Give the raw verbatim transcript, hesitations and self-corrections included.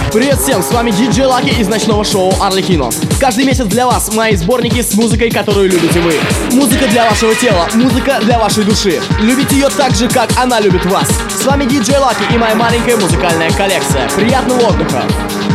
Привет всем, с вами диджей Лаки из ночного шоу Арлекино. Каждый месяц для вас мои сборники с музыкой, которую любите вы. Музыка для вашего тела, музыка для вашей души. Любите ее так же, как она любит вас. С вами диджей Лаки и моя маленькая музыкальная коллекция. Приятного отдыха!